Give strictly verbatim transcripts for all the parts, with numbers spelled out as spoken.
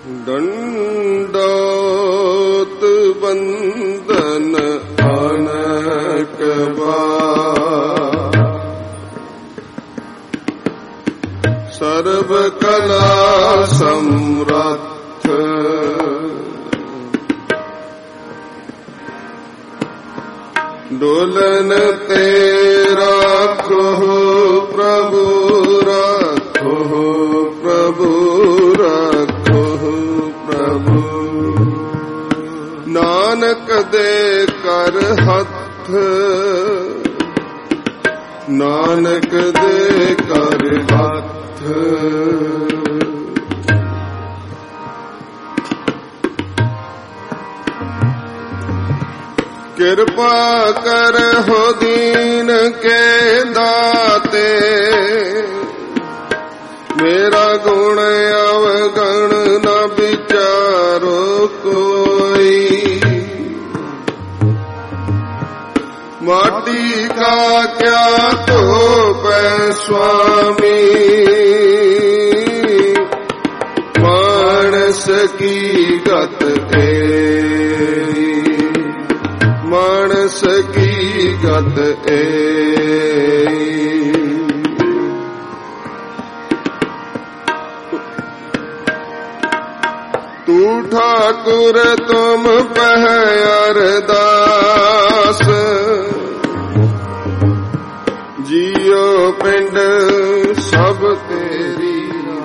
दंडोत बंदन अनेक बार सर्व कला समर्थ डोलन तेरा राखो प्रभु राखो प्रभु राखो प्रभु नानक दे कर हथ नानक दे कर हथ कृपा कर हो दीन के दाते मेरा गुण अवगण न विचारो कोई माटी का क्या तो पै स्वामी मानस की गत ए मानस की गत ए तू ठाकुर तुम पह अरदास जियो पिंड सब तेरी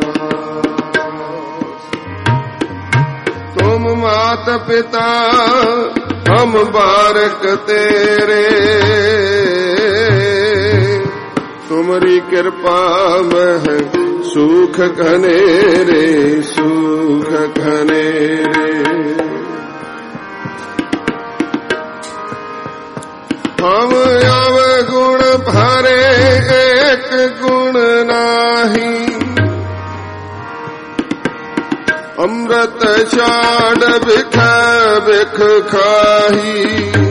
तुम मात पिता हम बारक तेरे तुम्हारी कृपा में सुख घनेरे सुख घनेरे हम अवगुण भरे एक गुण नाही अमृत छाड़ बिख बिख खाही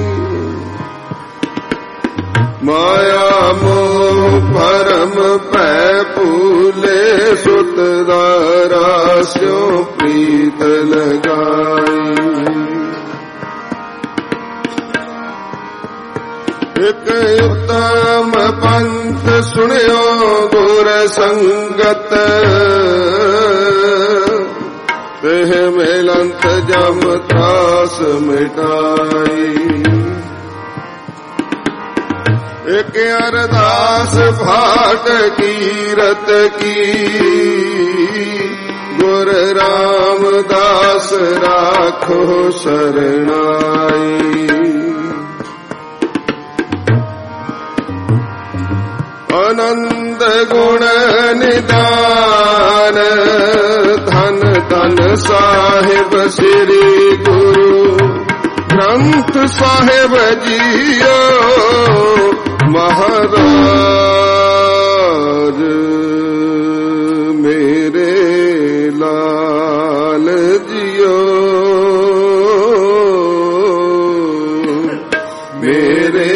माया मोह परम पै फूले सुत दारा स्यो प्रीत लगाई एक उत्तम पंथ सुनियो गुर संगत तेह मिलंत जम त्रास मिटाई एक अरदास भाट कीरत की गुर रामदास राखो शरणाई आनंद गुण निदान धन धन साहिब श्री गुरु ग्रंथ साहिब जियो महाराज मेरे लाल जियो मेरे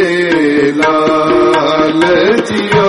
लाल जियो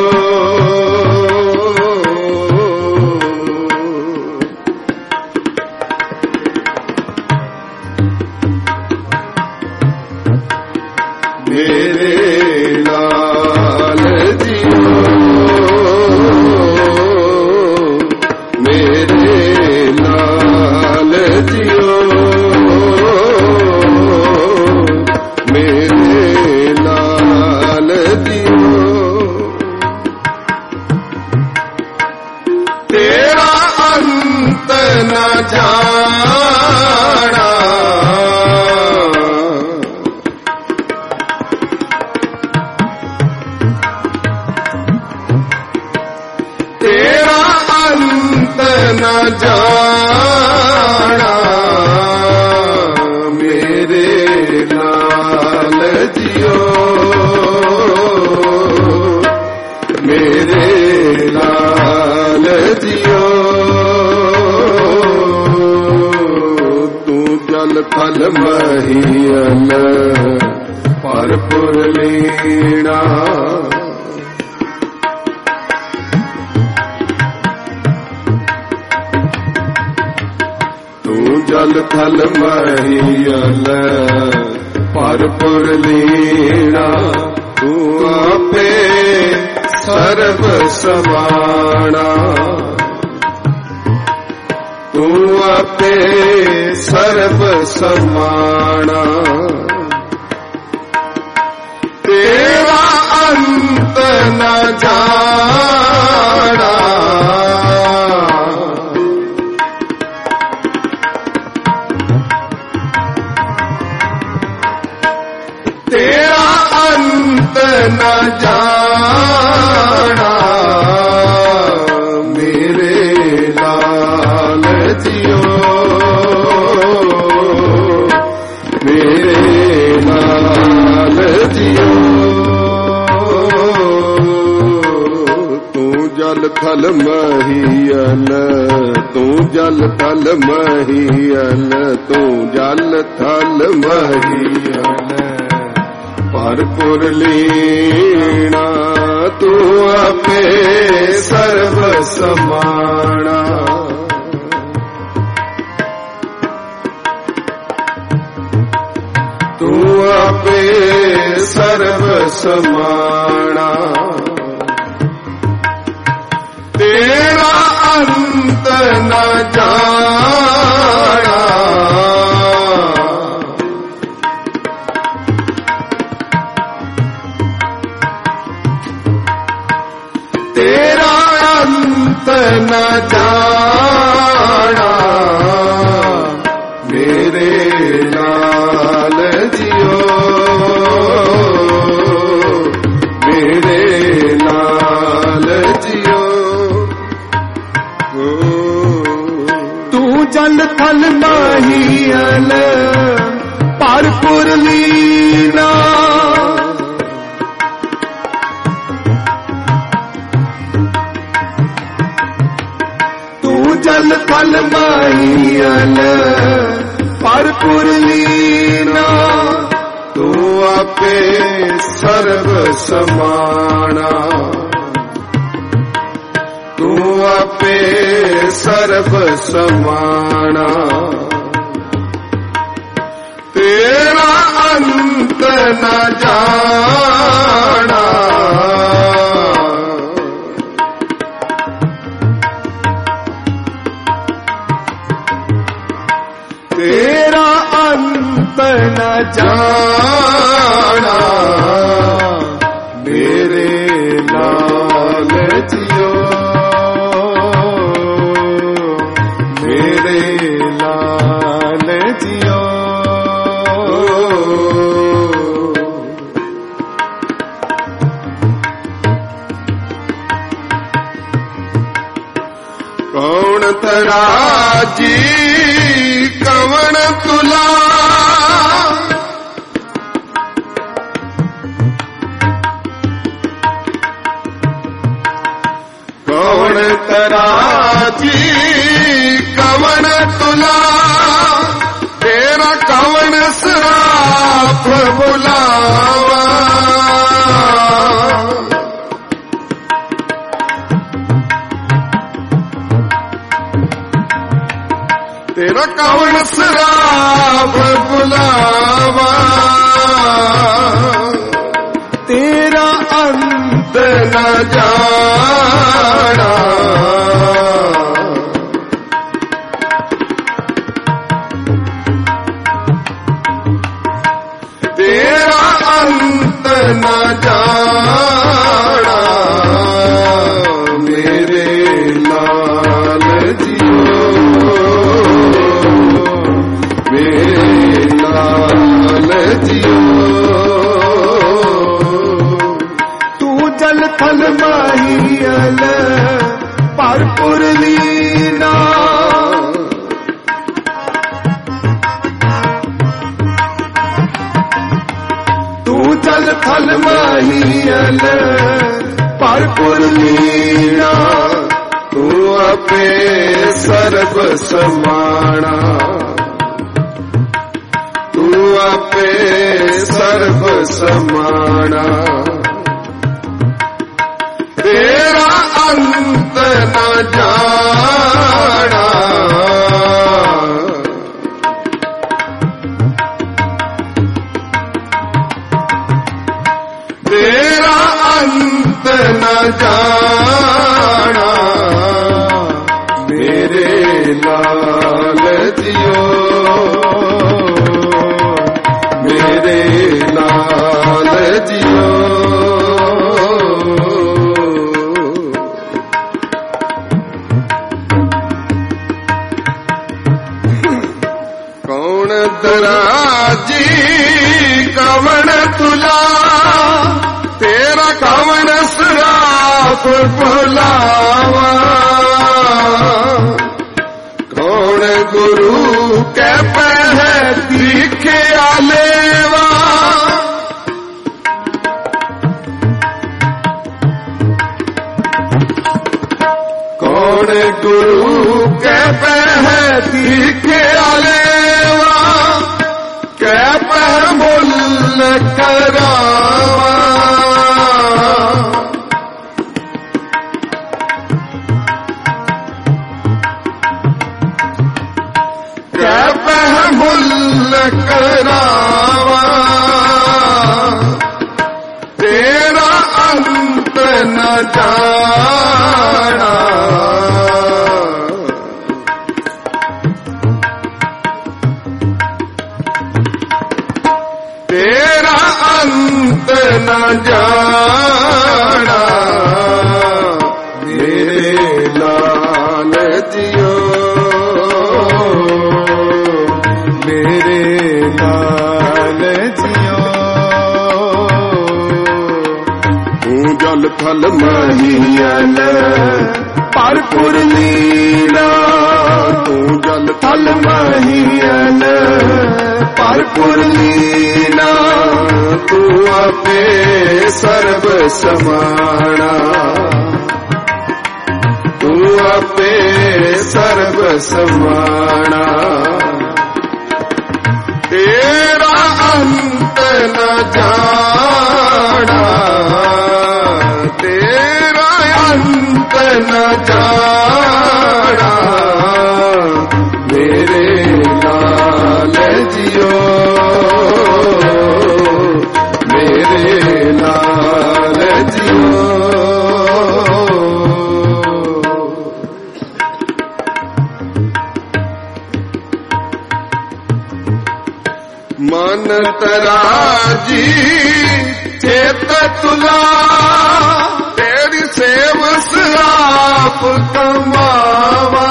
फल महियल भरपुर लीणा तू ਜਲ ਥਲ ਮਹੀਅਲ ਭਰਪੁਰ ਲੀਣਾ ਤੂੰ ਆਪੇ ਸਰਬ ਸਮਾਣਾ ਤੂੰ ਆਪੇ ਸਰਬ ਸਮਾਣਾ ਤੇਰਾ ਅੰਤ ਨ ਜਾਣਾ ਤੇਰਾ ਅੰਤ ਨ ਜਾਣਾ ਮੇਰੇ ਲਾਲ ਜੀਓ ਮੇਰੇ ਲਾਲ ਜੀਓ ਤੂੰ ਜਲ ਥਲ ਮਹੀਅਲ ਤੂੰ ਜਲ ਥਲ ਮਹੀਅਲ ਤੂੰ ਜਲ ਥਲ ਮਹੀਅਲ ਭਰਪੁਰ ਲੀਣਾ ਤੂੰ ਆਪੇ ਸਰਬ ਸਮਾਣਾ ਤੂੰ ਆਪੇ ਸਰਬ ਸਮਾਣਾ ਤੇਰਾ ਅੰਤ ਨ ਜਾਣਾ ਤੇਰਾ ਅੰਤ ਨ ਜਾਣਾ ਮੇਰੇ ਲਾਲ ਜੀਓ ਮੇਰੇ ਲਾਲ ਜੀਓ ਤੂੰ ਜਲ ਥਲ ਮਹੀਅਲ ਭਰਪੁਰ ਲੀਨਾ ਤੂੰ ਜਲ ਥਲ ਮਹੀਅਲ ਭਰਪੁਰ ਲੀਨਾ ਤੂੰ ਆਪੇ ਸਰਬ ਸਮਾਣਾ ਤੂੰ ਆਪੇ ਸਰਬ ਸਮਾਣਾ ਤੇਰਾ ਅੰਤ ਨ ਜਾਣਾ ਤੇਰਾ ਅੰਤ ਨ ਜਾਣਾ ਮੇਰੇ ਲਾਲ ਜੀਓ ਮੇਰੇ ਲਾਲ ਜੀਓ ਕੌਣ ਤਰਾਜੀ ਕਵਣ ਤੁਲਾ ਕੌਣ ਤਰਾਜੀ ਕਵਣ ਤੁਲਾ ਤੇਰਾ ਕਵਣ ਸਰਾਪ ਬੁਲਾਵਾ ਤੇਰਾ ਕਵਣ ਸਰਾਪ ਬੁਲਾਵਾ ਤੇਰਾ ਅੰਤ ਨ ਜਾਣਾ ਤੇਰਾ ਅੰਤ ਨ ਜਾਣਾ ਮੇਰੇ ਲਾਲ ਜੀਓ ਮੇਰੇ ਲਾਲ ਜੀਓ ਤੂੰ ਜਲ ਥਲ ਮਹੀਅਲ ਭਰਪੁਰ ਲੀਨਾ ਤੂੰ ਜਲ ਥਲ ਮਹੀਅਲ ਭਰਪੁਰ ਲੀਨਾ ਤੂੰ ਆਪੇ ਸਰਬ ਸਮਾਣਾ ਤੂੰ ਆਪੇ ਸਰਬ ਸਮਾਣਾ ਤੇਰਾ ਅੰਤ ਨ ਜਾਣਾ कौन दराजी कवन तुला, तेरा कवन श्राप भुलावा। कौन गुरु के पह दिखे आलेवा, कौन गुरु के पह दिखे आलेवा, के पह मुल करावा। के पह मुल करावा, तेरा अंत न जाना। तेरा अंत न जाना, मेरे लाल जियो, मेरे लाल जियो। तू जल थल महियल भरपुर लीला, तू जल थल महियल भरपुर लीला। तू आपे सर्व समाना, तू आपे सर्व समाना। तेरा अंत न जाना, तेरा अंत न जाना, मेरे लाल जियो, मेरे लाल जियो। मन तराजी चेत तुला, तेरी सेव श्राप कमावा।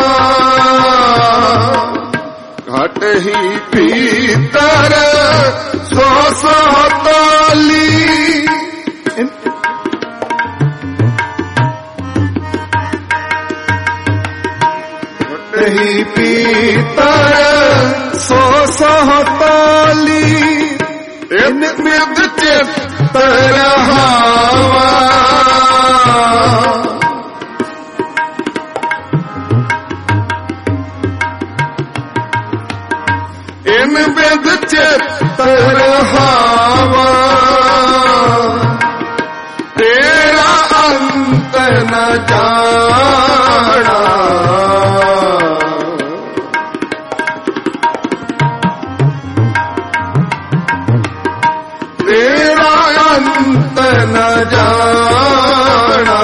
घट ही भीतर सौ सौ ताली, घट ही भीतर सौ सौ ताली। इन मृद चित्त रहावा, इन मृद चित्त रहावा। तेरा अंत न जाना, तेरा अंत न जाना,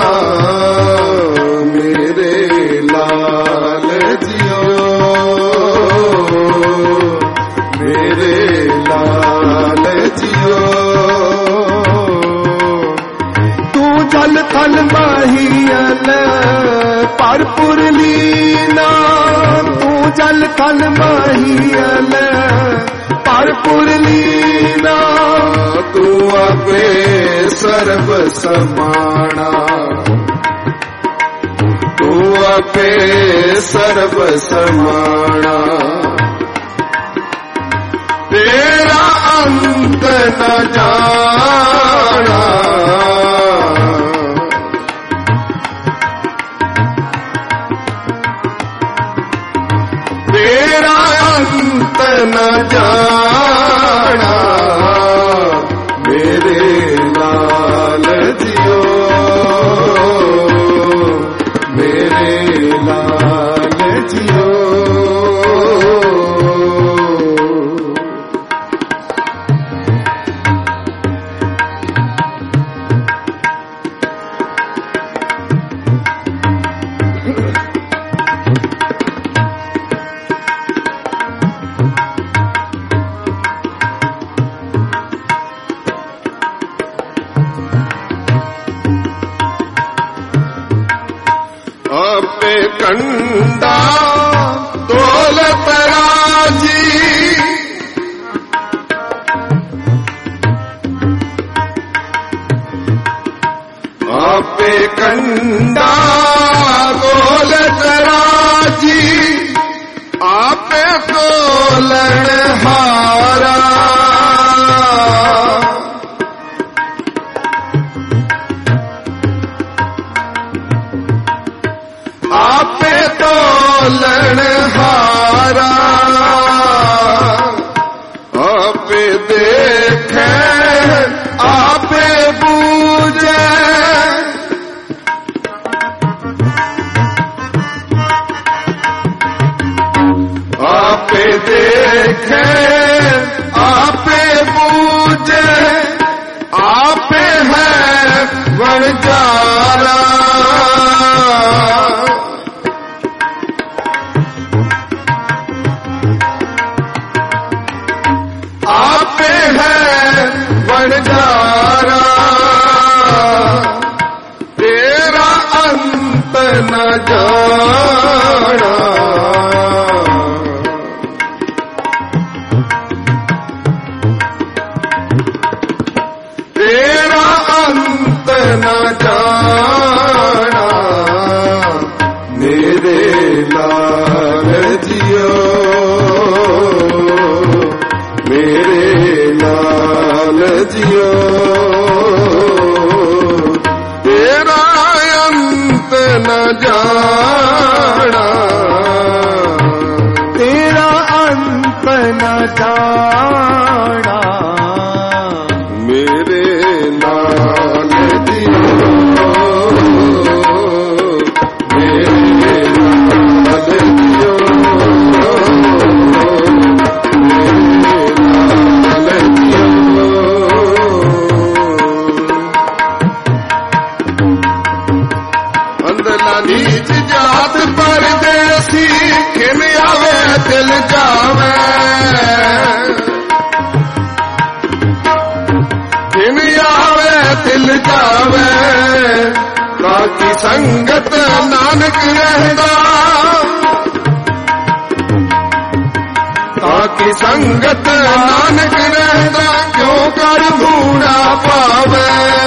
मेरे लाल जियो, मेरे लाल जियो। तू जल थल महियल भरपुर लीना, तू जल थल महियल भरपुर लीना। तू आपे सर्व समाना, तू आपे सर्व समाना। तेरा अंत न जाना, तेरा अंत न जाना, मेरे लाल जियो, मेरे लाल जियो। आपे कंडा दौलत राजी, गोल तराजी आपे तोलन हारा आपे तोलन हारा आपे देखे आपे बूझे आपे देखे आपे बूझे आपे है वनजारा आपे है वनजारा तेरा अंत न जाना तेरा अंत न जाना मेरे लाल जियो मेरे लाल जियो तेरा अंत न जाना तेरा अंत न जाना मेरे लाल जियो मेरे लाल जियो नीच जात परदेसी खिन आवे दिल जावे खिन आवे दिल जावे ताकि संगत नानक रहदा ताकि संगत नानक रहदा क्यों कर बूढ़ा पावे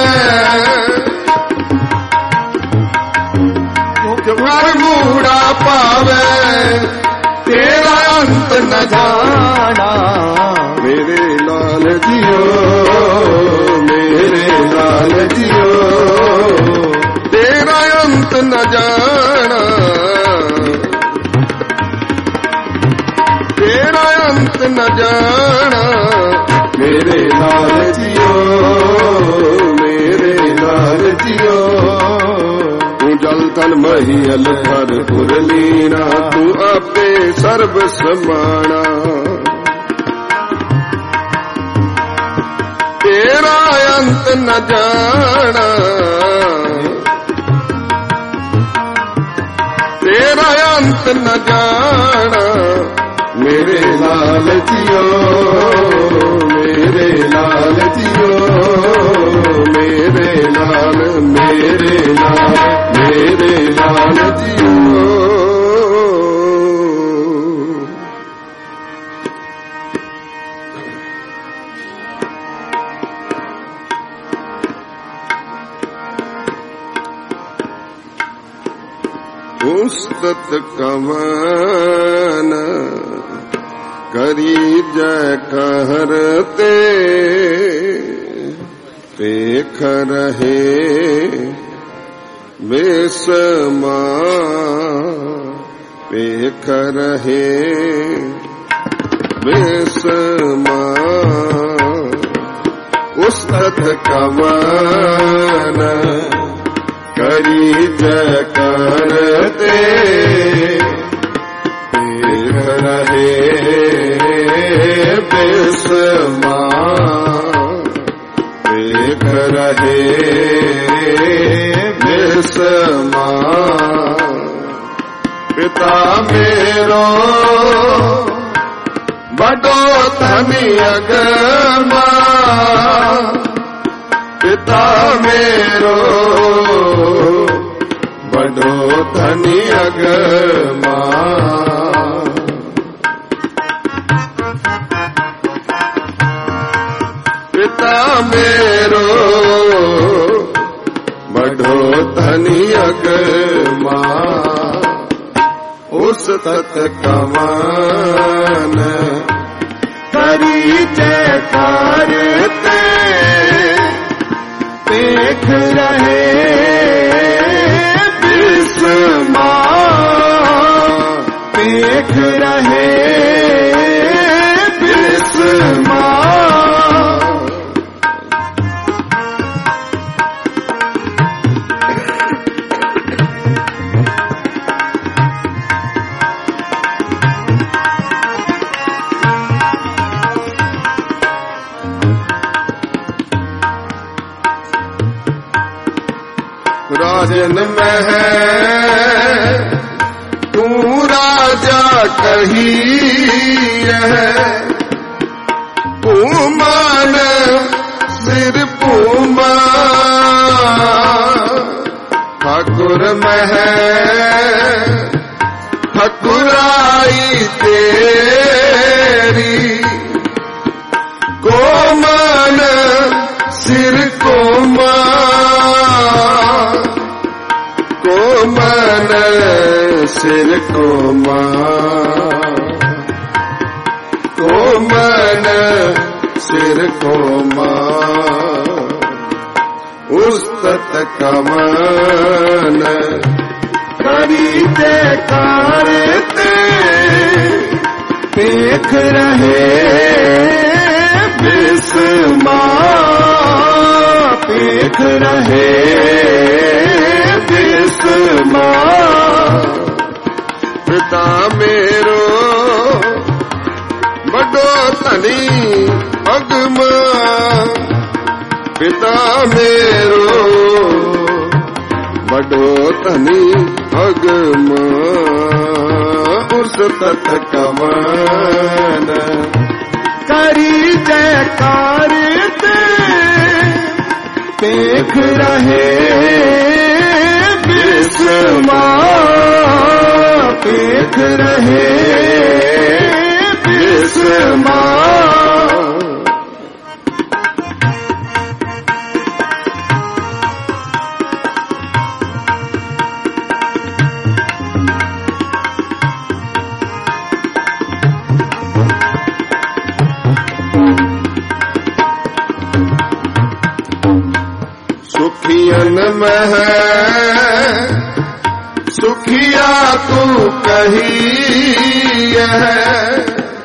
घर बूढ़ा पावे तेरा अंत न जाना मेरे लाल जियो मेरे लाल जियो तेरा अंत न जाना तेरा अंत न जाना मेरे लाल जियो मेरे लाल जियो जल तन महियल हर पुरलीना तू आपे सर्व समाना तेरा अंत न जाना तेरा अंत न जाना मेरे लाल जियो मेरे लाल जियो मेरे लाल मेरे लाल मेरे लाल जियो उस्तत कवन करी जय कहरते पेख रहे बेसमा पेख रहे बेसमा उस्तत कवन करी जय करते पेख रहे बेसमा पेख रहे बेसमा पिता मेरो बड़ो धनी अगमा पिता मेरो बड़ो धनी अगमा पिता मेरो बड़ो धनी अगमा तत कवन करी जयकार ते देख रहे विस्मा देख रहे विस्मा राजन में है तू राजा कही है पूमान सिर पूमा ठाकुर में है ठकुराई तेरी कोमन सिर कोमा कोमन सिर कोमा कोमन सिर कोमा उस्तत कमन करी जयकार ते देख रहे विस्मा देख रहे विस्मा पिता मेरो बड़ो धनी अगम पिता मेरो बड़ो धनी अगम उस तत कवन करी जयकार ते देख रहे विस्मा देख रहे विस्मा सुखियन में है सुखिया तू कही है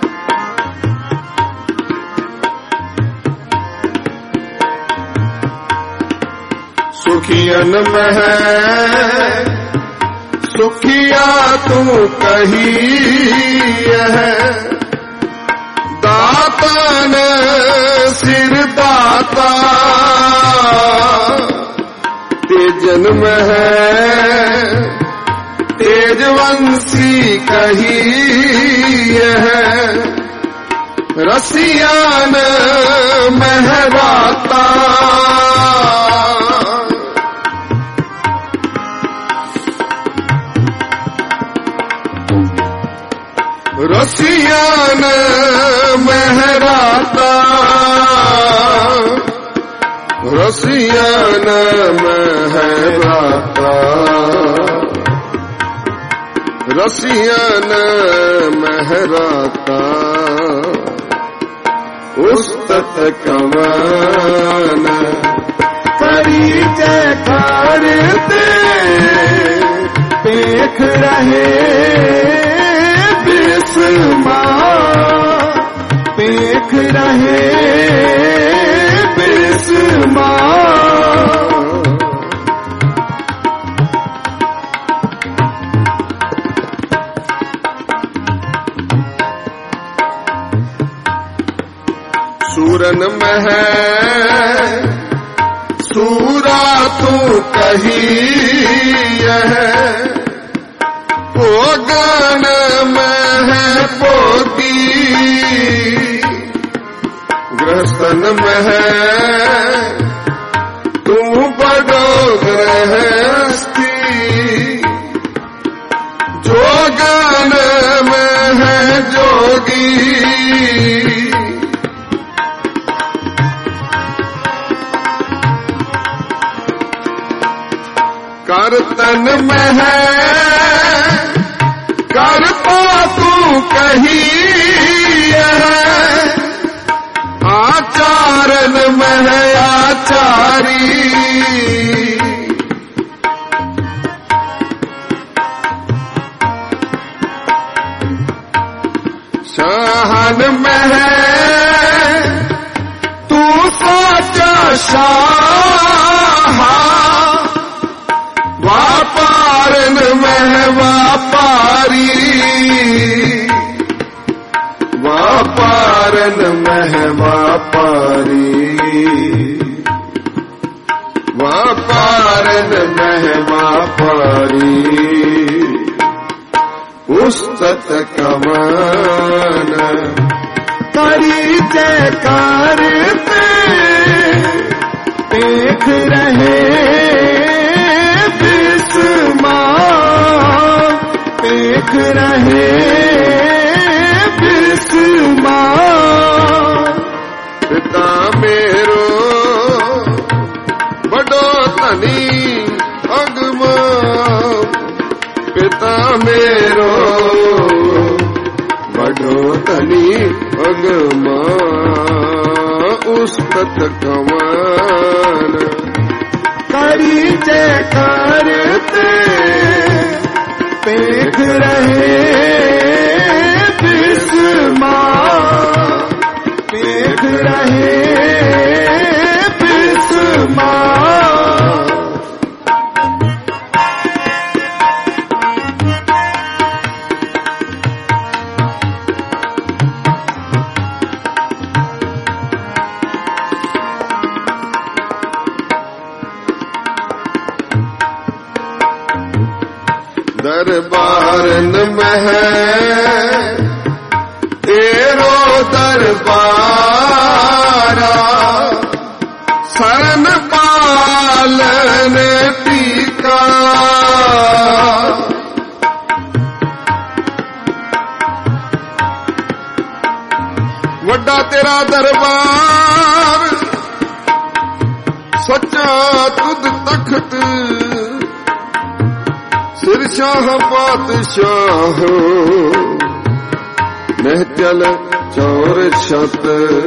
सुखियन में है सुखिया तू कही है दातन सिर दाता तेजन में है तेजवंशी कही है रसियान महराता रसियान महराता रसियान महराता रसियान महराता उस्तत कवन करी जयकार ते देख रहे विस्मा देख रहे विस्मा सूरन में है सूरा तू कही है पोगन में है पोती ग्रस्तन में है तू बड़ो गृहस्थी जोगन में है जोगी करतन में है करतन कही है आचारन मह आचारी। शाहन मह तू साचा शाह वापारन मह वापारी। वापारन मह वापारी। वापारन मह वापारी। उस्तत कमान करी जयकार देख रहे बिस्मा देख रहे बिस्मा। पिता मेरो बड़ो धनी अगमा। पिता मेरो बड़ो धनी अगमा। उस्तत कमान करी जयकार देख रहे बिस्मा देख रहे बिस्मा। दरबारन मह तेरो दरबारा। शरण पालन टीका। वड्डा तेरा दरबार सच्चा तुद तख्त। सिर शाह पातशाह महचल चौर छत।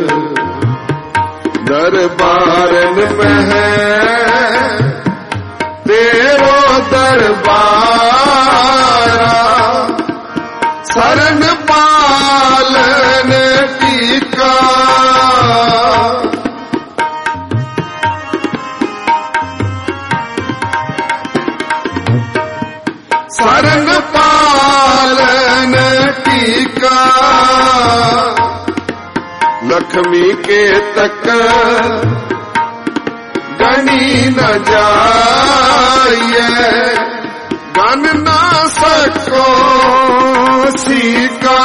दरबारन मह तेरो दरबारा। शरण पालन टीका। शरण पालन टीका। लक्ष्मी के तक गणी न जाइए। गन न सको सीका।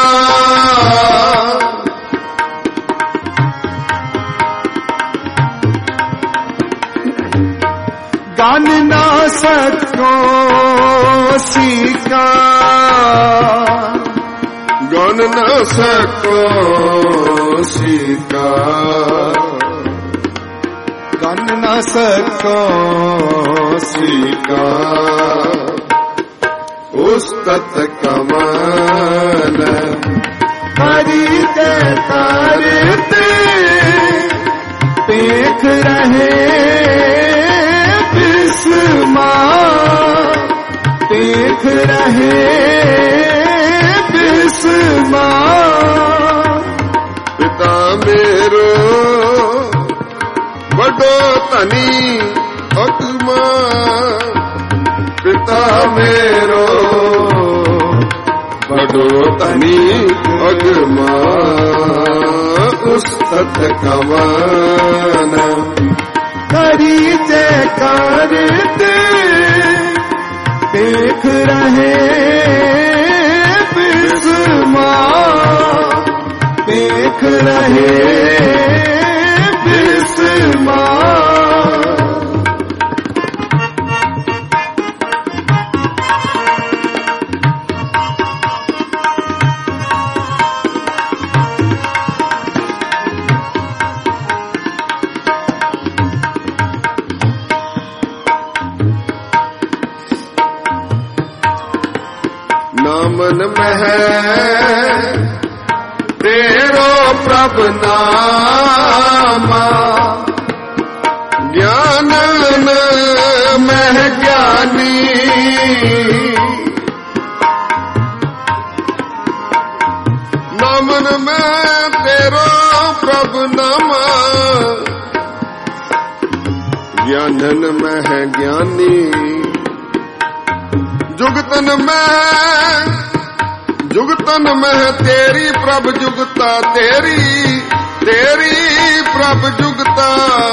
गन न सको सीका। गन न सको सीका। गन न सको सीका। उस्तत कमान करी जयकार देख रहे बिस्मा देख रहे बिस्मा। पिता मेरो बड़ो धनी अगमा। पिता मेरो बड़ो धनी अगमा। उस्तत कमान करी जयकार देख रहे बिस्मा देख रहे बिस्मा। नामन मह तेरो प्रभ नामा ज्ञानन मह ज्ञानी नामन में तेरो प्रभ नामा ज्ञानन मह ज्ञानी जुगतन में जुगतन में तेरी प्रभ जुगता तेरी तेरी प्रभ जुगता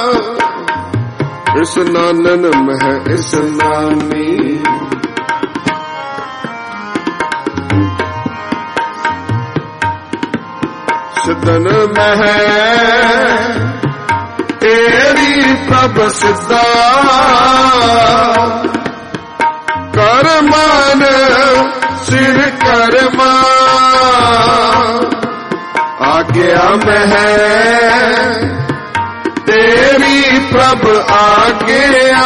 इस नानन में इस नानी सिद्धन में तेरी प्रभ सिद्धा करमान सिर कर्मा आज्ञा में है तेरी प्रभ आज्ञा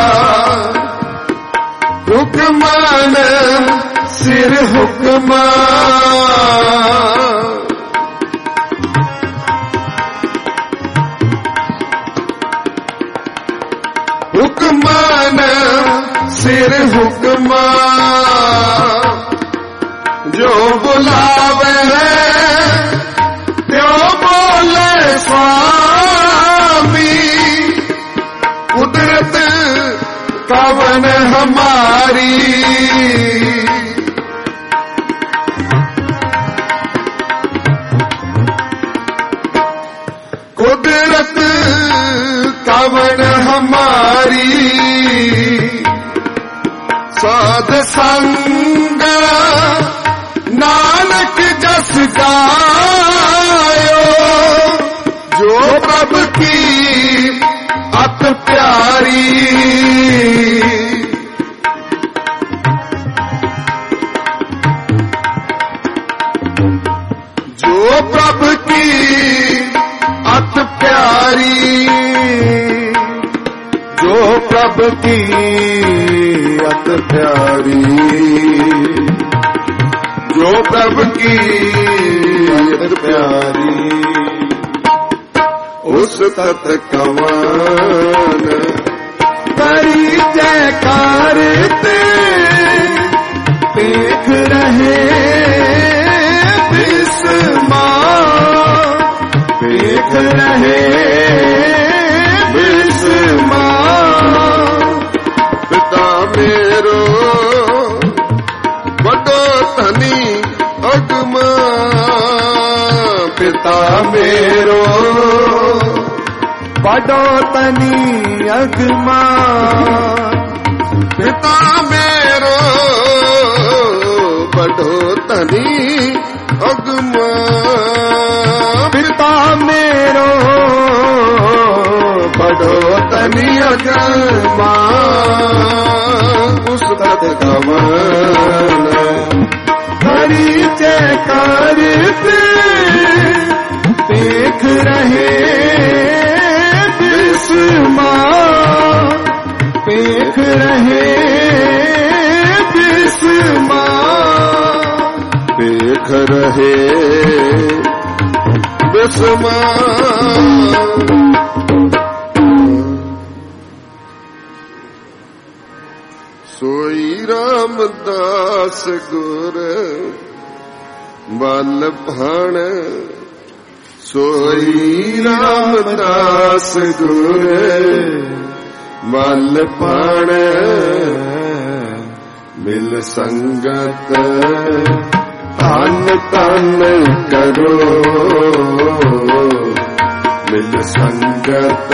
हुक्मान सिर हुक्मा हुक्मान सिर हुक्मा जो बुलावे है त्यो बोले स्वामी कुदरत कवन हमारी कुदरत कवन हमारी साध संग नानक जस गायो जो प्रभ की अत प्यारी जो प्रभ की अत प्यारी जो प्रभ की अत प्यारी जो प्रभ की अत प्यारी उस तत कमान करी जयकार ते देख रहे बिस्मा देख रहे बिस्मा पिता मेरो बड़ो धनी अगमा पिता मेरो बड़ो धनी अगमा पिता मेरो बड़ो धनी अगमा पिता मेरो बड़ो धनी अगमा उस तत कमान हरि जयकार देख रहे बिस्मा देख रहे बिस्मा देख रहे बिस्मा सोई रामदास गुर बल भाण सोई रामदास गुर बल भाण मिल संगत तन तन करो मिल संगत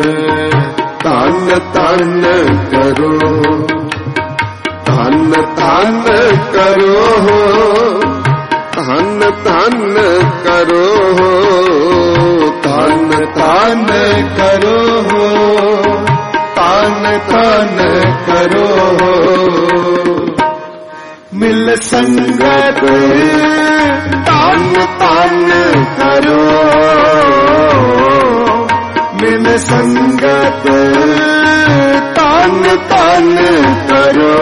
तन तन करो धन धन करो धन धन करो धन धन करो धन धन करो मिल संगत धन धन करो मिल संगत तन तन करो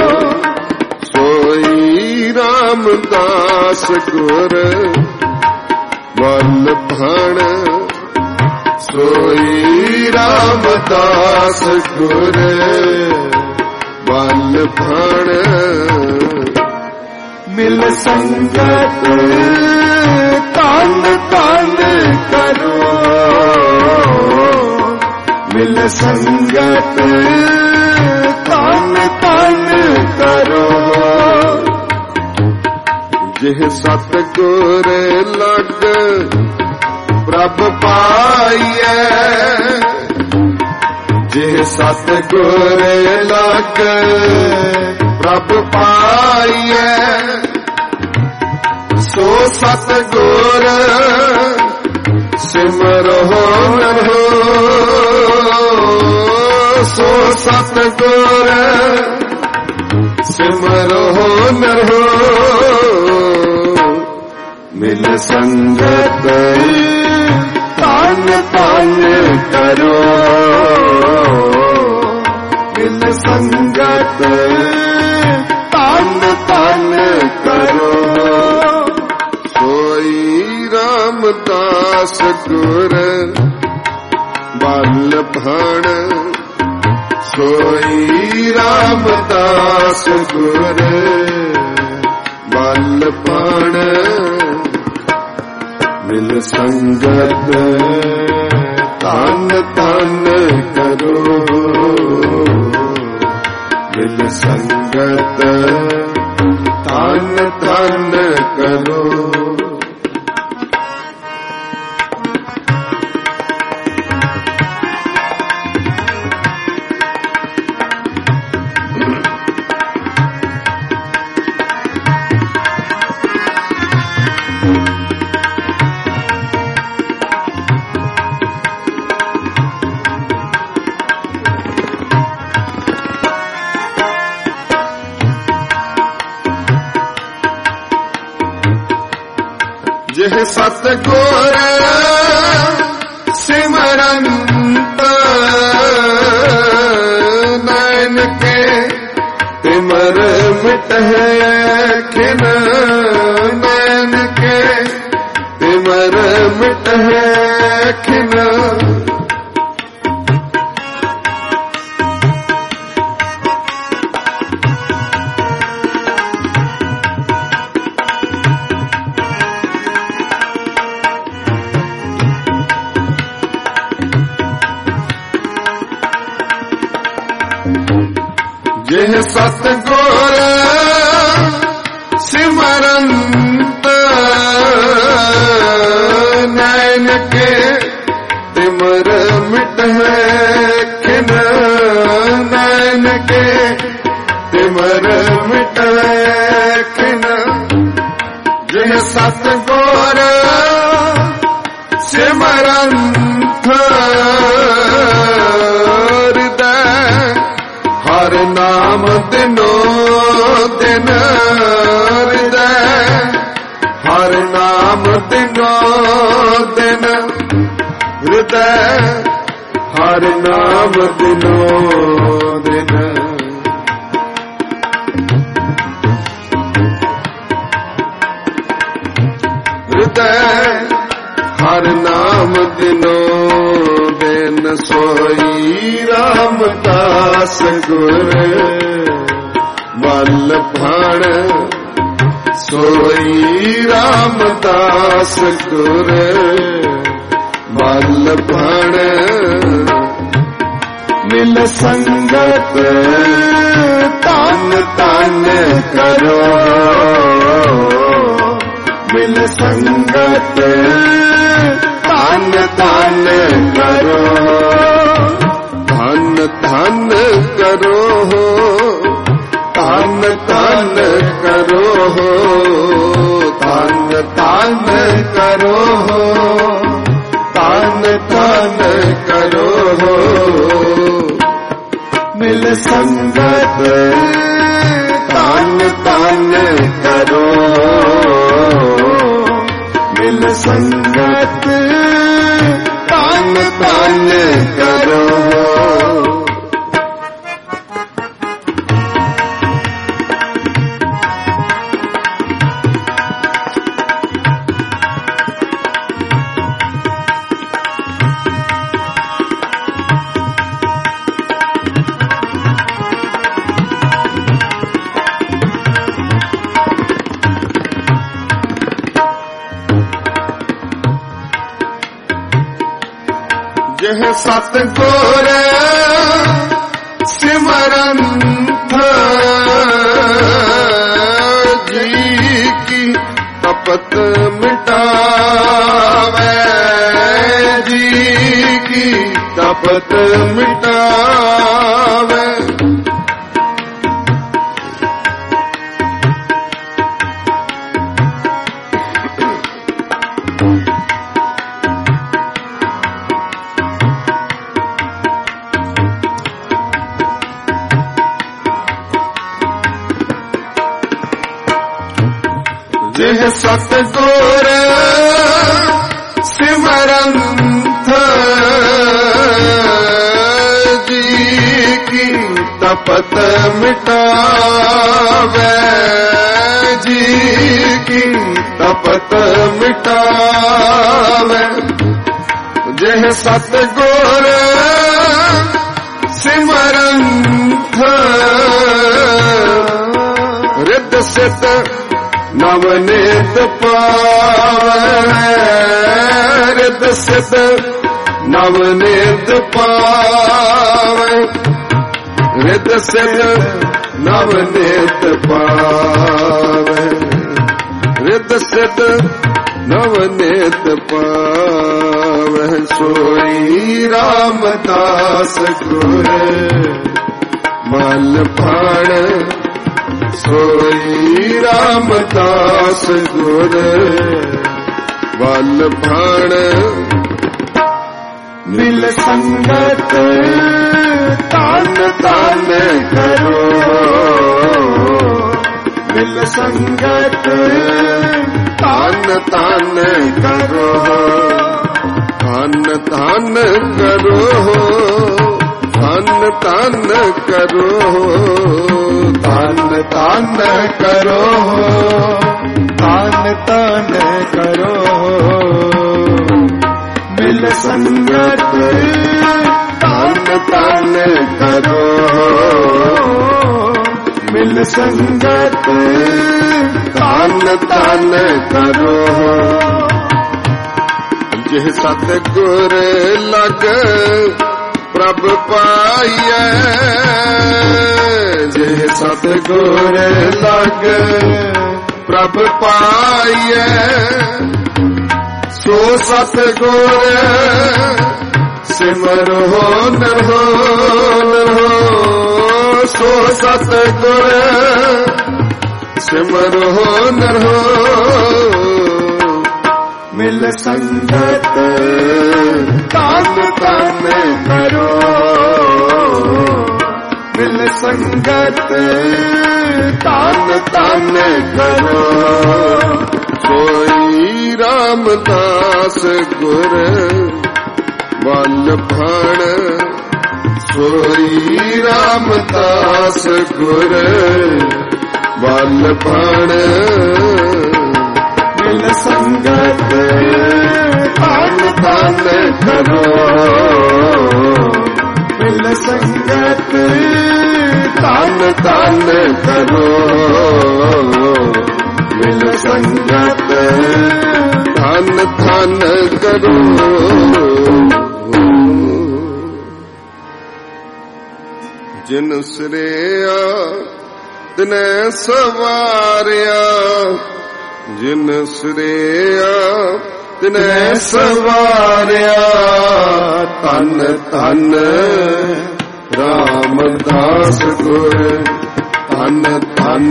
सोई रामदास गुर दास गुर बल भण मिल संगत तान तान करो मिल संगत तान तान करो जिह सतगुर लग प्रभ पाइए जिह सतगुर लग प्रभ पाइए सो सतगुर सिमरो नरो सो सतगुर सिमरो नरो मिल संगत तान तान करो मिल संगत तान तान करो सोई रामदास गुर बल भण सोई रामदास गुर बल भण मिल संगत तान तान करो मिल संगत तान तान करो जिह सतगुर सिमरंत नैन के तिमर मिटहे खिन नैन के तिमर मिटहे खिन जिह सतगुर सिमरंत नैन के तिमर मिटहे खिन नैन के तिमर मिटहे खिन जिह सतगुर सिमरंत हर नाम दिनो दिन हृदय हर नाम दिनो दिन हृदय हर नाम दिनो दिन हृदय हर नाम दिनो दिन सोई रामदास गुर बल भण सोई रामदास गुर बल भण मिल संगत तान तान करो मिल संगत तान तान करो धन धन करो तान तान करो तान तान करो तान तान करो मिल संगत तान तान करो मिल संगत तान तान करो ਜਿਹ ਸਤਿਗੁਰ ਸਿਮਰੰਤ ਜੀ ਕੀ ਤਪਤ ਮਿਟਾਵੇ, ਜੀ ਕੀ ਤਪਤ ਮਿਟਾਵੇ। ਜਿਹ ਸਤਿਗੁਰ ਸਿਮਰੰਤ ਜੀ ਕੀ ਤਪਤ ਮਿਟਾਵੇ, ਜੀ ਕੀ ਤਪਤ ਮਿਟਾਵੇ। ਜਿਹ ਸਤਿਗੁਰ ਸਿਮਰੰਤ ਰਿੱਧ ਸਿੱਧ ਨਵਨੀਤ ਪਾਵੈ, ਰਿੱਧ ਸਿੱਧ ਨਵਨੀਤ ਪਾਵੈ, ਰਿੱਧ ਸਿੱਧ ਨਵਨੀਤ ਪਾਵੈ, ਰਿੱਧ ਸਿੱਧ ਨਵਨੀਤ ਪਾਵੈ। ਸੋਈ ਰਾਮਦਾਸ ਗੁਰ ਮਲ ਫੜ, ਸੋਈ ਰਾਮਦਾਸ ਗੁਰ ਵੱਲ ਫੜ। ਮਿਲ ਸੰਗਤ ਤਨ ਤਨ ਕਰੋ, ਮਿਲ ਸੰਗਤ ਤਨ ਤਨ ਕਰੋ, ਤਨ ਤਨ ਕਰੋ, ਤਨ ਤਨ ਕਰੋ, ਤਨ ਤਨ ਕਰੋ, ਤਨ ਤਨ ਕਰੋ। ਮਿਲ ਸੰਗਤ ਤਨ ਤਨ ਕਰੋ, ਮਿਲ ਸੰਗਤ ਤਨ ਤਨ ਕਰੋ। ਜਿਹ ਸਤਿਗੁਰ ਲਗ ਪ੍ਰਭ ਪਾਈਐ, ਜਿਹ ਸਤਿਗੁਰ ਲਗ ਪ੍ਰਭ ਪਾਈਐ, ਸੋ ਸਤਿਗੁਰ ਸਿਮਰੋ ਨਰੋ ਨਰੋ, ਸੋ ਸਤਿਗੁਰ ਸਿਮਰੋ ਨਰੋ। ਮਿਲ ਸੰਗਤ ਤਨ ਤਨ ਕਰੋ, ਮਿਲ ਸੰਗਤ ਤਨ ਤਨ ਕਰੋ। ਸੋਈ ਰਾਮਦਾਸ ਗੁਰ ਵੱਲ ਫੜ, ਸੋਈ ਰਾਮਦਾਸ ਗੁਰ ਵੱਲ ਫੜ। ਮਿਲ ਸੰਗਤ ਤਨ ਤਨ ਕਰੋ, ਮਿਲ ਸੰਗਤ ਤਨ ਤਨ ਕਰੋ, ਮਿਲ ਸੰਗਤ ਤਨ ਤਨ ਕਰੋ। ਜਿਨ ਸਿਰਿਆ ਦਿਨੈ ਸਵਾਰਿਆ, ਜਿਨ ਸਿਰਿਆ ਦਿਨੈ ਸਵਾਰਿਆ, ਧਨ ਧਨ ਰਾਮਦਾਸ ਗੁਰ, ਧਨ ਧਨ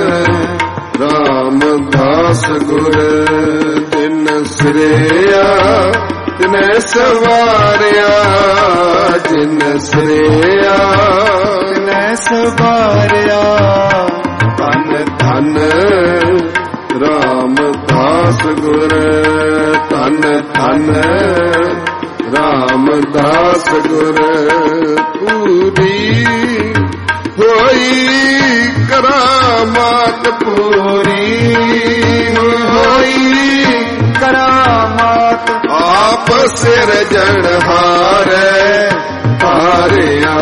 ਰਾਮਦਾਸ ਗੁਰ। ਜਿਨ ਸਿਰਿਆ ਦਿਨੈ ਸਵਾਰਿਆ, ਜਿਨ ਸਿਰਿਆ ਦਿਨੈ ਸਵਾਰਿਆ, ਧਨ ਧਨ ਰਾਮਦਾਸ ਗੁਰ, ਧਨ ਧਨ ਰਾਮਦਾਸ ਗੁਰ। ਪੂਰੀ ਹੋਈ ਕਰਾਮਾਤ, ਪੂਰੀ ਹੋਈ ਕਰਾਮਾਤ, ਆਪ ਸਿਰਜਣਹਾਰੈ ਹਾਰਿਆ।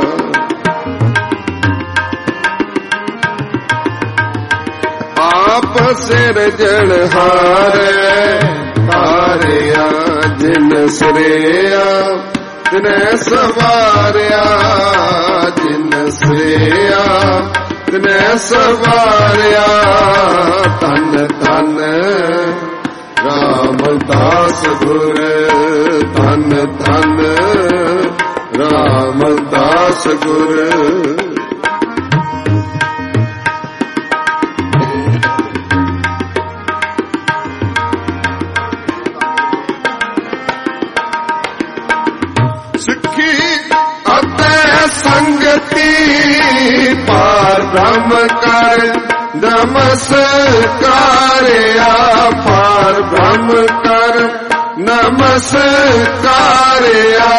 ਆਪ ਸਿਰਜਣਹਾਰੈ ਹਾਰਿਆ। ਜਿਨ ਸਿਰਿਆ ਤਿਨੈ ਸਵਾਰਿਆ ਜਿਨ ਸ੍ਰੇਆ ਤਿਨੈ ਸਵਾਰਿਆ ਧਨ ਧਨ ਰਾਮਦਾਸ ਗੁਰ ਧਨ ਧਨ ਰਾਮਦਾਸ ਗੁਰ ਸਿੱਖੀ ਅਤੇ ਸੰਗਤੀ ਪਾਰ ਬ੍ਰਹਮ ਕਰ ਨਮਸਕਾਰਿਆ ਪਾਰ ਬ੍ਰਹਮ ਕਰ ਨਮਸਕਾਰਿਆ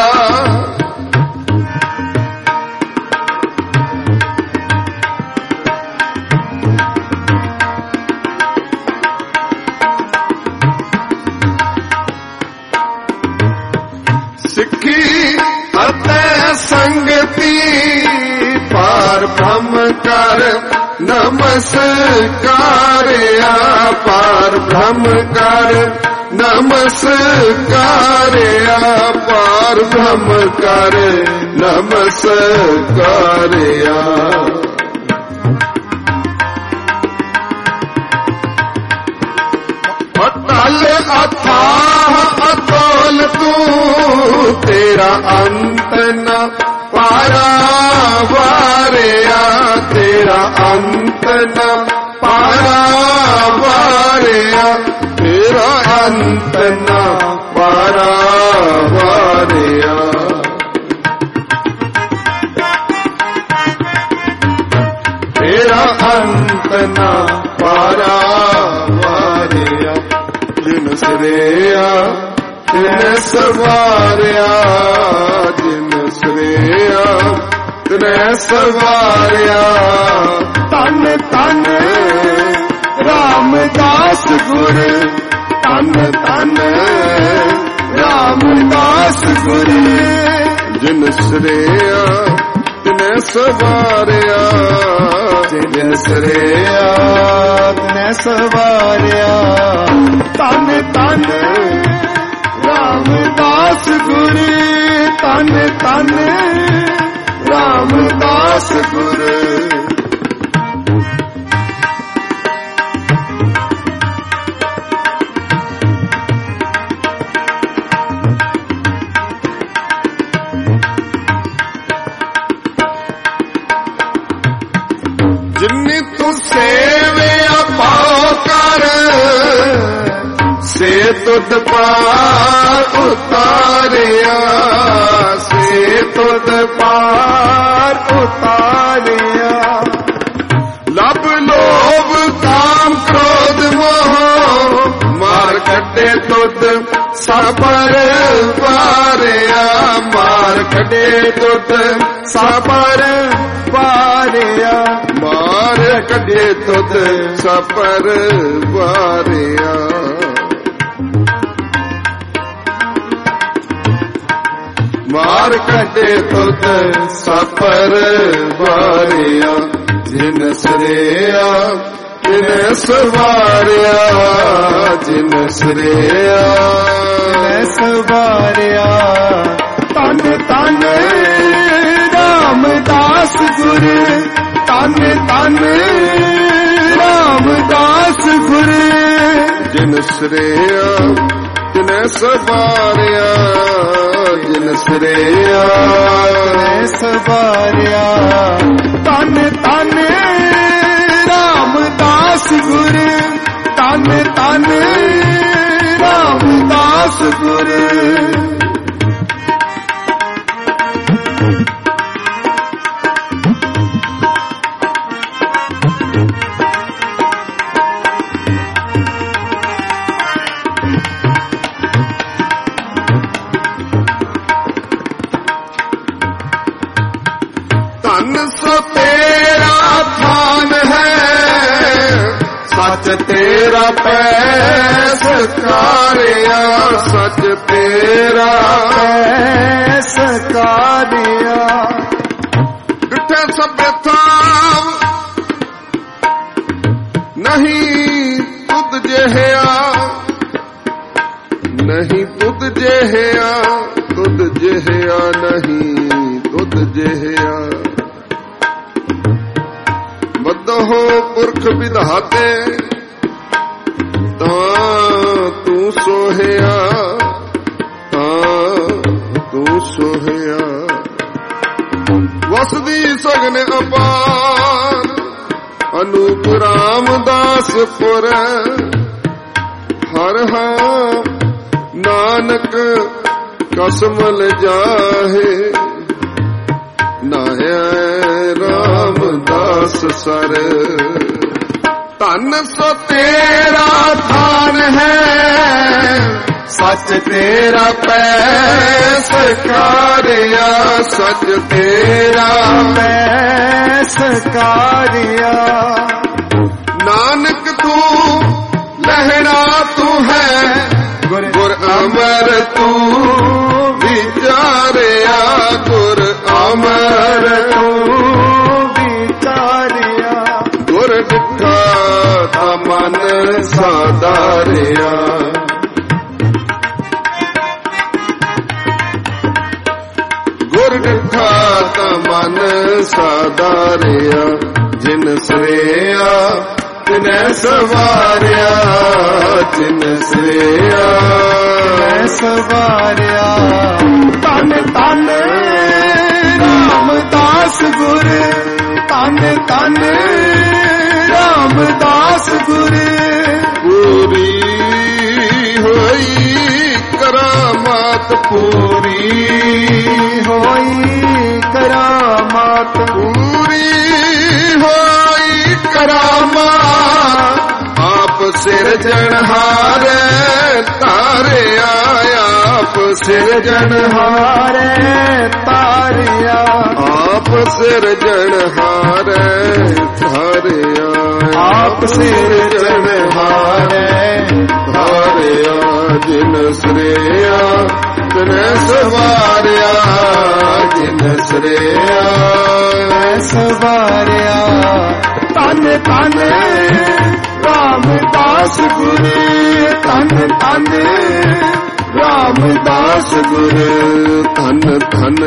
ਸਿੱਖੀ ਅਤੇ ਸੰਗਤੀ ਪਾਰ ਬ੍ਰਹਮ ਕਰ ਨਮਸਕਾਰਿਆ ਪਾਰ ਬ੍ਰਹਮ ਕਰ ਨਮਸਕਾਰਿਆ ਪਾਰ ਬ੍ਰਹਮ ਕਰ ਨਮਸਕਾਰਿਆ ਅਟਲ ਅਥਾਹ ਅਤੁਲ ਤੂੰ ਤੇਰਾ ਅੰਤ ਨ ਪਾਰਾਵਾਰਿਆ ਤੇਰਾ ਅੰਤ ਨ ਪਾਰਾਵਾਰਿਆ ਤੇਰਾ ਅੰਤ ਨ ਪਾਰਾਵਾਰਿਆ ਤੇਰਾ ਅੰਤ ਨ ਪਾਰਾਵਾਰਿਆ ਜਿਨ ਸ੍ਰੇਆ ਤਿਨ ਸਵਾਰਿਆ ਜਿਨ ਸ੍ਰੇਆ ਤਿਨੈ ਸਵਾਰਿਆ ਧਨ ਧਨ ਰਾਮਦਾਸ ਗੁਰ ਧਨ ਧਨ ਰਾਮਦਾਸ ਗੁਰ ਜਿਨ ਸ੍ਰੇਆ ਤਿਨੈ ਸਵਾਰਿਆ ਜਿਨ ਸ੍ਰੇਆ ਤਿਨੈ ਸਵਾਰਿਆ ਧਨ ਧਨ ਰਾਮਦਾਸ ਗੁਰ ਧਨ ਧਨ ਰਾਮਦਾਸ ਗੁਰ ਜਿਨੀ ਤੂੰ ਸੇਵਿਆ ਪਾਉ ਕਰ ਸੇ ਤੁਧ ਪਾਰ ਉਤਾਰਿਆ ਸੇ ਤੁਧ ਪਾਰ ਉਤਾਰਿਆ ਲਬ ਲੋਭ ਕਾਮ ਕ੍ਰੋਧ ਮੋਹ ਮਾਰ ਕੱਢੇ ਤੁਧ ਸਬਰ ਵਾਰਿਆ ਮਾਰ ਕੱਢੇ ਤੁਧ ਸਬਰ ਵਾਰਿਆ ਮਾਰ ਕੱਢੇ ਤੁਧ ਸਬਰ ਵਾਰਿਆ ਮਾਰ ਕੱਢੇ ਤੁਧ ਸਪਰ ਵਾਰਿਆ ਜਿਨ ਸ੍ਰੇਆ ਤਿਨ ਸਵਾਰਿਆ ਜਿਨ ਸ੍ਰੇਆ ਤਿਨ ਸਵਾਰਿਆ ਧਨ ਧਨ ਰਾਮਦਾਸ ਗੁਰ ਧਨ ਧਨ ਰਾਮਦਾਸ ਗੁਰ ਜਿਨ ਸ੍ਰੇਆ ਤਿਨ ਸਵਾਰਿਆ ਜਿਨ ਸ੍ਰੇਆ ਤਿਨ ਸਵਾਰਿਆ ਧਨ ਧਨ ਰਾਮਦਾਸ ਗੁਰ ਧਨ ਧਨ ਰਾਮਦਾਸ ਗੁਰ ਤੇਰਾ ਪੈਸ ਕਾਰਿਆ ਸੱਚ ਤੇਰਾ ਪੈਸ ਕਾਰਿਆ ਡਿਠੇ ਸਭੇ ਥਾਂ ਨਹੀਂ ਤੁਧ ਜਿਹਾ ਨਹੀਂ ਤੁਧ ਜਿਹਾ, ਤੁਧ ਜਿਹਾ ਨਹੀਂ ਤੁਧ ਜਿਹਾ। ਬਦਹੁ ਪੁਰਖ ਵਿਧਾਤੇ ਤਾਂ ਤੂੰ ਸੋਹਿਆ, ਤਾਂ ਤੂੰ ਸੋਹਿਆ। ਵਸਦੀ ਸਗਨ ਅਪਾਰ ਅਨੂਪ ਰਾਮਦਾਸ ਪੁਰ, ਹਰ ਹਾਂ ਨਾਨਕ ਕਸਮਲ ਜਾਹੇ, ਨਾਹਿਆ ਰਾਮਦਾਸ ਸਰ। ਧਨ ਸੋ ਤੇਰਾ ਥਾਨ ਹੈ, ਸੱਚ ਤੇਰਾ ਪੈਸ ਕਾਰਿਆ, ਸੱਚ ਤੇਰਾ ਪੈਸ ਕਾਰਿਆ। ਨਾਨਕ ਤੂੰ ਲਹਿਣਾ ਤੂੰ ਹੈ, ਗੁਰ ਅਮਰ ਤੂੰ ਵਿਚਾਰਿਆ, ਗੁਰ ਅਮਰ ਤੂੰ ਵਿਚਾਰਿਆ। ਗੁਰ ਡਿਠਾ ਤਾਂ ਮਨ ਸਾਧਾਰਿਆ, ਗੁਰ ਡਿਠਾ ਤਾਂ ਮਨ ਸਾਧਾਰਿਆ। ਜਿਨ ਸਵੇਆ ਤਿਨੈ ਸਵਾਰਿਆ, ਤਿਨ ਸਵੇਆ ਤਿਨੈ ਸਵਾਰਿਆ। ਧੰਨ ਧੰਨ ਰਾਮਦਾਸ ਗੁਰ, ਧੰਨ ਧੰਨ ਰਾਮਦਾਸ ਗੁਰ। ਪੂਰੀ ਹੋਈ ਕਰਾਮਾਤ, ਪੂਰੀ ਹੋਈ ਕਰਾਮਾਤ, ਪੂਰੀ ਹੋਈ ਕਰਾਮਾਤ। ਆਪ ਸਿਰਜਣਹਾਰ ਤਾਰਿਆ, ਆਪ ਸਿਰਜਣਹਾਰ ਤਾਰਿਆ। ਆਪ ਸਿਰਜਣਹਾਰ ਤਾਰਿਆ, ਆਪ ਸਿਰਜਣਹਾਰ ਤਾਰਿਆ। ਜਿਨ ਸ੍ਰੇਆ ਤਿਨੈ ਸਵਾਰਿਆ, ਜਿਨ ਸ੍ਰੇਆ ਸਵਾਰਿਆ। ਧੰਨ ਧੰਨ ਰਾਮਦਾਸ ਗੁਰ, ਧੰਨ ਧੰਨ ਰਾਮਦਾਸ ਗੁਰ। ਧੰਨ ਧੰਨ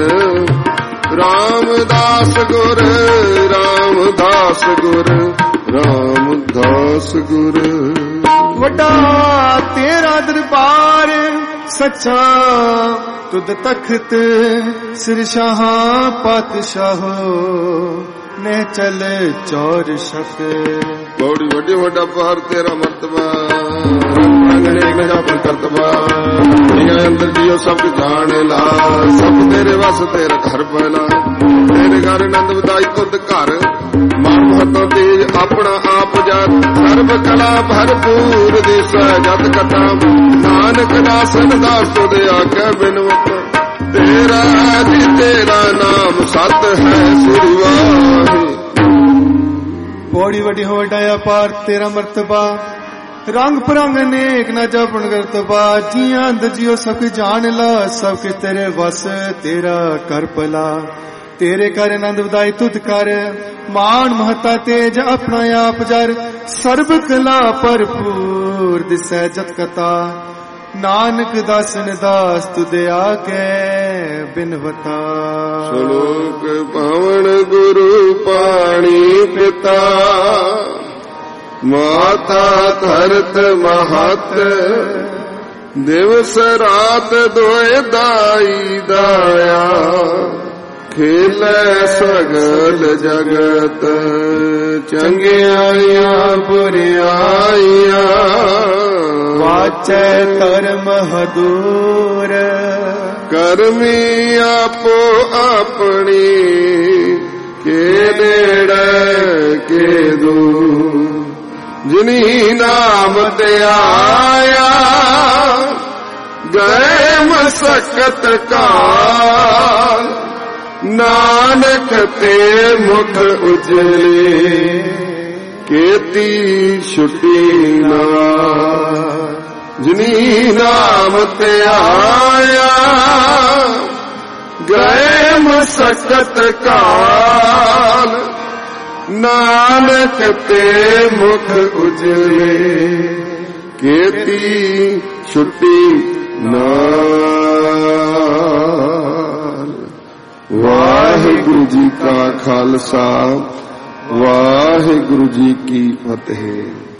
ਰਾਮਦਾਸ ਗੁਰ, ਰਾਮਦਾਸ ਗੁਰ, ਰਾਮਦਾਸ ਗੁਰ। ਵੱਡਾ ਤੇਰਾ ਦਰਬਾਰ ਸੱਚਾ, ਤੁਧ ਤਖਤ ਸਿਰ ਸ਼ਾਹਾਂ ਪਾਤਸ਼ਾਹੋ, ਨੇ ਚਲ ਚੌਰ ਸ਼ਕ। ਬੜੀ ਵੱਡੀ ਵੱਡਾ ਪਹਾੜ ਤੇਰਾ ਮਰਤਬਾ, ਅਨੇਕ ਨਾ ਪਰ ਕਰਤਬਾ। ਦੁਨੀਆ ਅੰਦਰ ਜੀਓ ਸਭ ਜਾਣ ਲਾ, ਸਭ ਤੇਰੇ ਵਸ ਤੇਰਾ ਘਰ ਪਹਿਲਾ। ਤੇਰੇ ਘਰ ਆਨੰਦ ਵਧਾਈ ਤੁਧ ਘਰ, ਮਾਨ ਮਹਤੋ ਤੇਜ ਆਪਣਾ ਆਪ ਜਤ। ਸਰਬ ਕਲਾ ਭਰਪੂਰ ਦਿਸੈ ਜਤ ਕਥਾ, ਨਾਨਕ ਦਾਸਨ ਦਾਸ ਤੁਧ ਆਗੈ ਬਿਨਵਤ। ਤੇਰਾ ਜੀ ਤੇਰਾ ਨਾਮ ਸਤ ਹੈ ਸ੍ਰੀ ਵਾਹਿ। ਬੜੀ ਵੱਡੀ ਹੋਡਾ ਅਪਾਰ ਤੇਰਾ ਮਰਤਬਾ, ਰੰਗ ਪਰੰਗ ਅਨੇਕ ਨਾ ਜਪਣ ਕਰਤਬਾ। ਜੀਆਂ ਅੰਦਰ ਜੀਓ ਸਭ ਜਾਣ ਲਾ, ਸਭ ਕਿ ਤੇਰੇ ਵਸ ਤੇਰਾ ਕਰ ਭਲਾ। ਤੇਰੇ ਕਰ ਆਨੰਦ ਵਧਾਈ ਤੁਧ ਕਰ, ਮਾਨ ਮਹਤਾ ਤੇਜ ਆਪਣਾ ਆਪ ਜਰ। ਸਰਬ ਕਲਾ ਭਰਪੂਰ ਦਿਸੈ ਜਤ ਕਤਾ, ਨਾਨਕ ਦਾਸਨ ਦਾਸ ਤੁਧ ਆਗੇ ਬਿਨਵਤਾ। ਸ਼ਲੋਕ ਪਾਵਨ ਗੁਰੂ ਪਾਣੀ ਪਿਤਾ, ਮਾਤਾ ਧਰਤ ਮਹਤ। ਦਿਵਸ ਰਾਤ ਦੋਇ ਦਾਈ ਦਾਇਆ, ਖੇਲੇ ਸਗਲ ਜਗਤ। ਚੰਗਿਆਈਆਂ ਬੁਰਿਆਈਆਂ, ਵਾਚੈ ਧਰਮ ਹਦੂਰ। ਕਰਮੀ ਆਪੋ ਆਪਣੀ, ਕੇ ਨੇੜੇ ਕੇ ਦੂਰ। ਜਿਨੀ ਨਾਮ ਤੇ ਆਇਆ, ਗਏ ਮਸਕਤ ਕਾਲ। ਨਾਨਕ ਤੇ ਮੁਖ ਉਜਲੇ, ਕੀਤੀ ਛੁੱਟੀ ਨਾਲ। ਜਿਨੀ ਨਾਮ ਤੇ ਆਇਆ, ਗਏ ਮਸਕਤ ਕਾਲ। ਨਾਨਕ ਤੇ ਮੁਖ ਉਜਲੇ, ਕੀਤੀ ਛੁੱਟੀ नाल। वाहिगुरु जी का खालसा वाहिगुरु जी की फतेह।